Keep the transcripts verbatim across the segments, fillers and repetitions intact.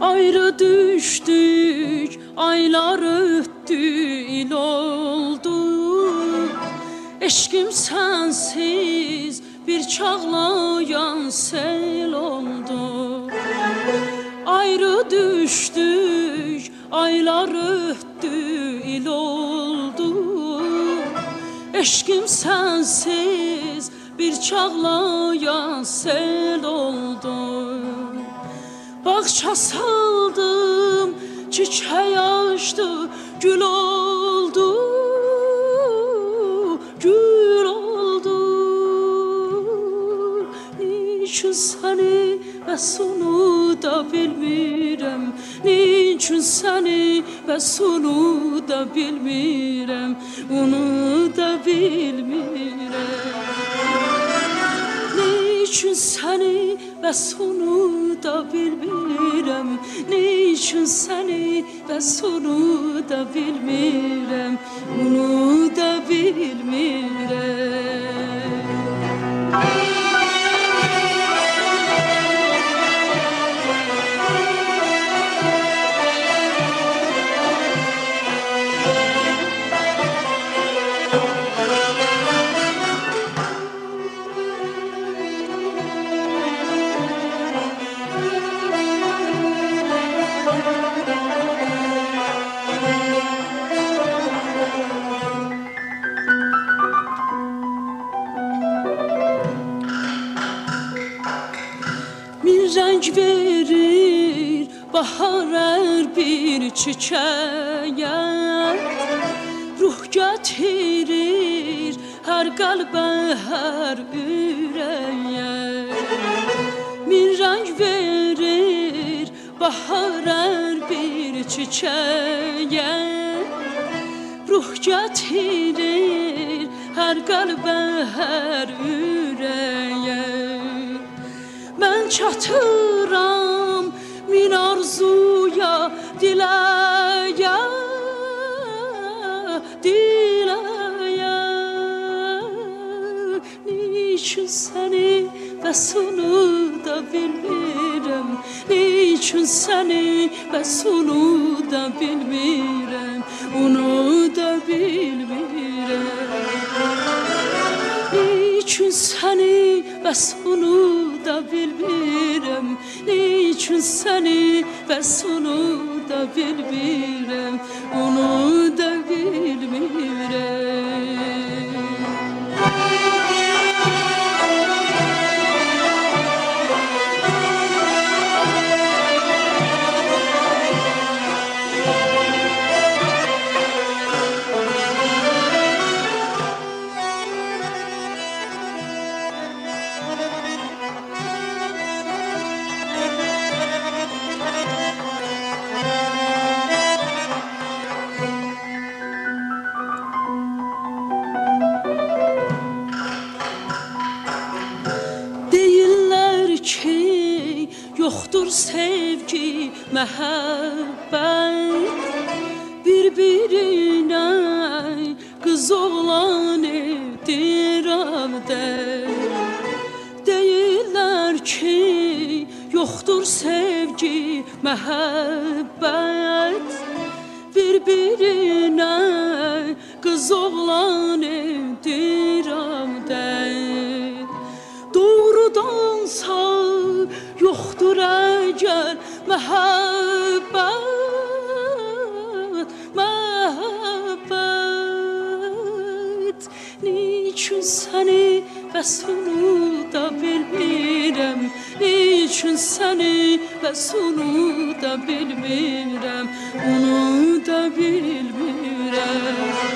Ayrı düştük, aylar öttü, il oldu. Eşkim sensiz bir çağlayan sel oldu. Ayrı düştük, aylar öttü, il oldu. Eşkim sensiz bir çağlayan sel oldu. Bahçe saldım, çiçeği açtı, gül oldu, gül oldu. Niçin seni ve sonu da bilmirem, niçin seni ve sonu da bilmirem, onu da bilmirem. Niçin seni ve sonu da bilmirem, niçin seni ve sonu da bilmirem, onu da bilmirem. Renk verir bahar her bir çiçeğe, ruh getirir her kalbe her yüreğe. Bir renk verir bahar her bir çiçeğe, ruh getirir her kalbe her yüreğe. Ben çatıram min arzuya, dileğe, dileğe. Niçin seni ve sonu da bilmirem, niçin seni ve sonu da bilmirem, onu da bilmirem. Niçin seni ve sonu da bilmirem, niçin seni ve sonu da bilmirem, onu da bilmirem. Yoktur sevgi, məhəbbət, bir-birine kız oğlan evdirəm də. Deyirlər ki, yoktur sevgi, məhəbbət, bir-birine kız oğlan evdirəm də. Doğrudansa yoktur eğer mehabbet, mehabbet. Niçin seni ve sonu da bilmirem, niçin seni ve sonu da bilmirem, onu da bilmirem.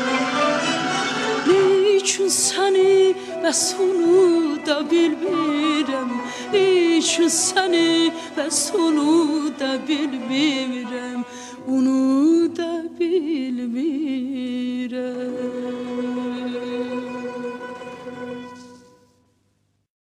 Niçin seni ve sonu da bilmirem, niçin seni ve sonu da bilmirem, onu da bilmirem.